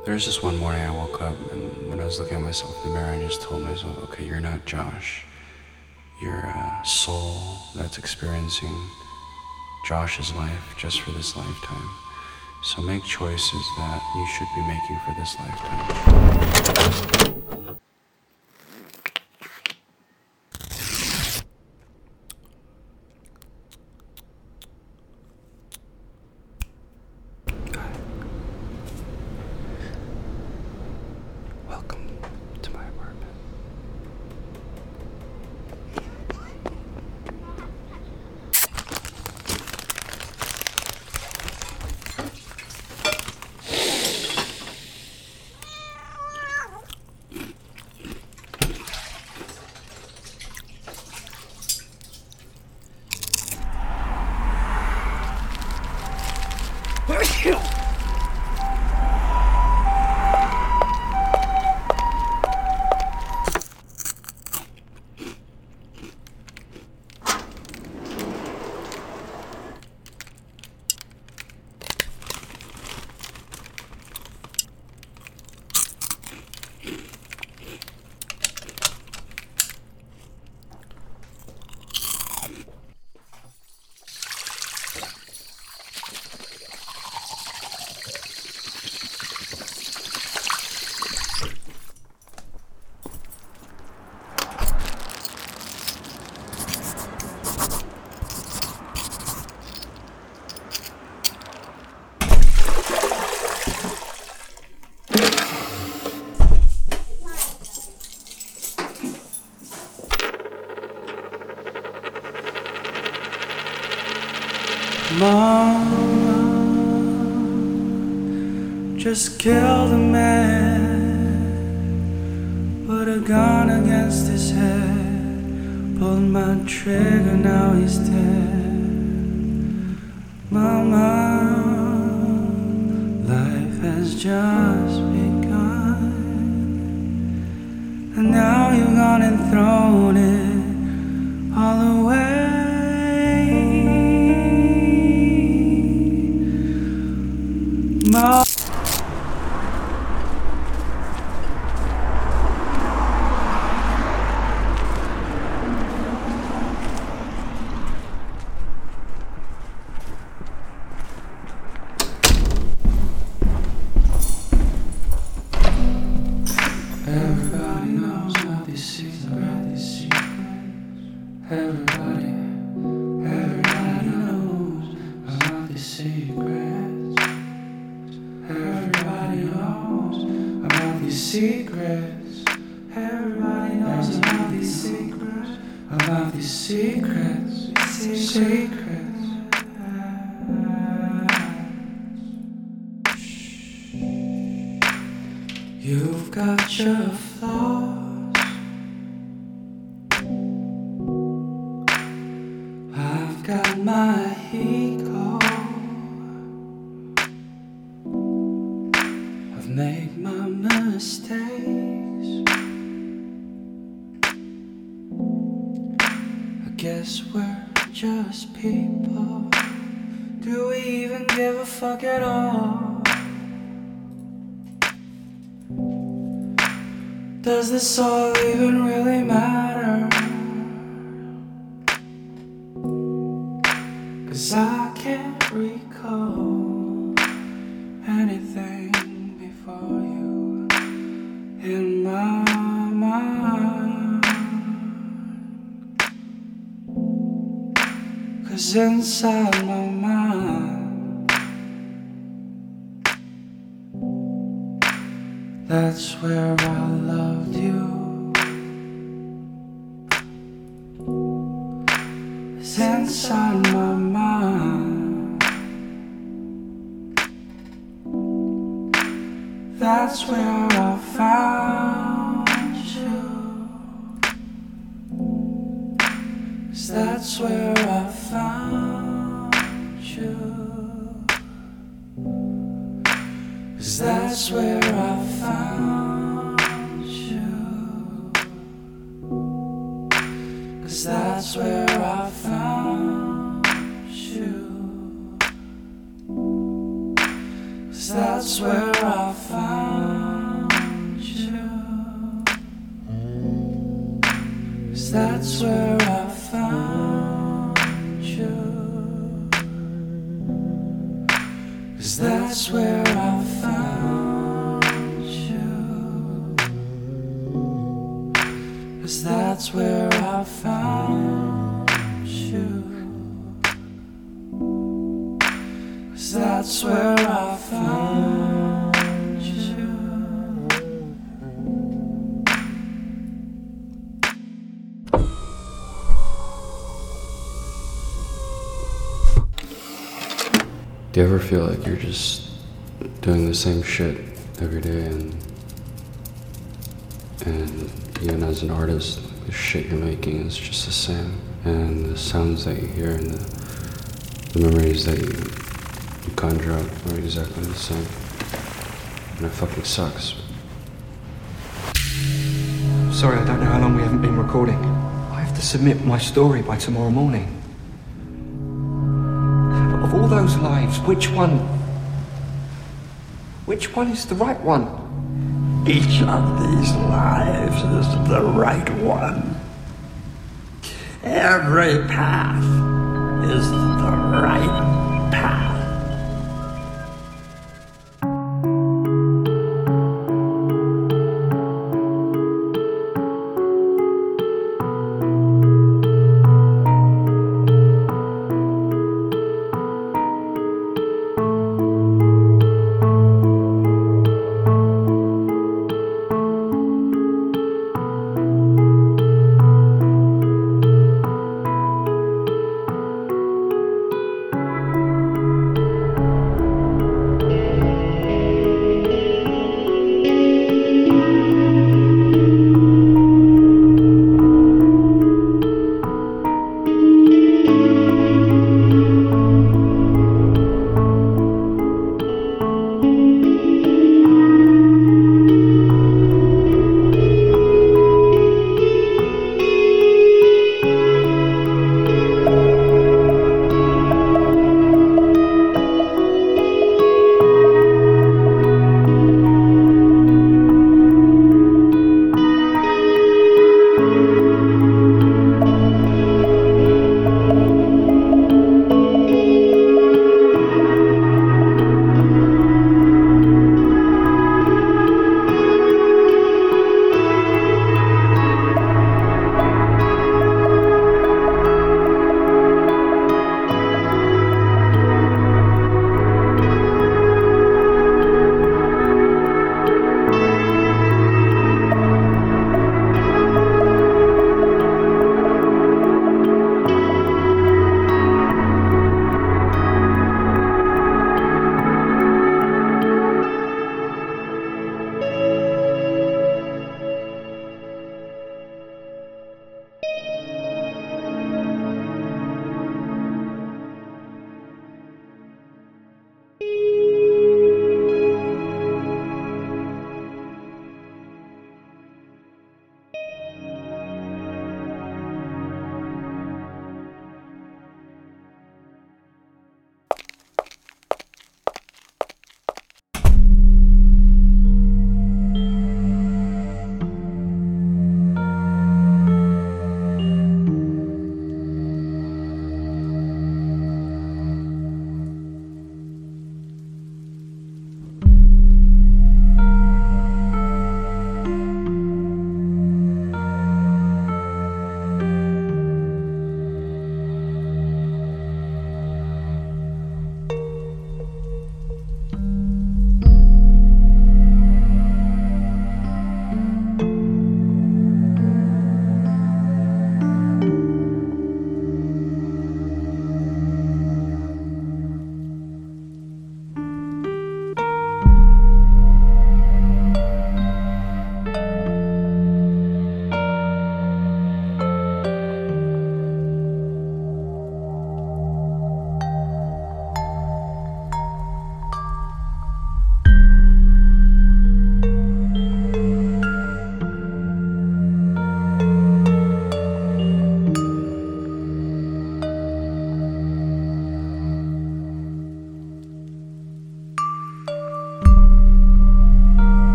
There's this one morning I woke up, and when I was looking at myself in the mirror, I just told myself, okay, you're not Josh. You're a soul that's experiencing Josh's life just for this lifetime. So make choices that you should be making for this lifetime. Welcome to my apartment. Mom just killed a man, put a gun against his head, pulled my trigger, now he's dead. Mama, life has just begun, and now you've gone and thrown it all away. Mom. Everybody knows about these secrets. Everybody knows about these secrets. Everybody knows about these secrets. Everybody knows about these secrets. About these secrets. Secrets. You've got your flaws, I've got my ego. I've made my mistakes. I guess we're just people. Do we even give a fuck at all? Does this all even really matter? 'Cause I can't recall anything before you in my mind. 'Cause inside my mind, that's where I loved you. It's inside my mind. That's where I found you. 'Cause that's where I found you. 'Cause that's where I found you. 'Cause that's where I found you. 'Cause that's where I found you. that's where I found you. 'Cause that's where I found you. 'Cause that's where I found you. 'Cause that's where I found you. Do you ever feel like you're just doing the same shit every day, and even as an artist, the shit you're making is just the same, and the sounds that you hear and the memories that you conjure up are exactly the same, and it fucking sucks. Sorry, I don't know how long we haven't been recording. I have to submit my story by tomorrow morning. Of all those lives, which one is the right one? Each of these lives is the right one. Every path is the right path.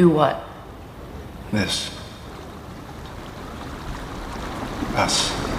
Do what? This. Us.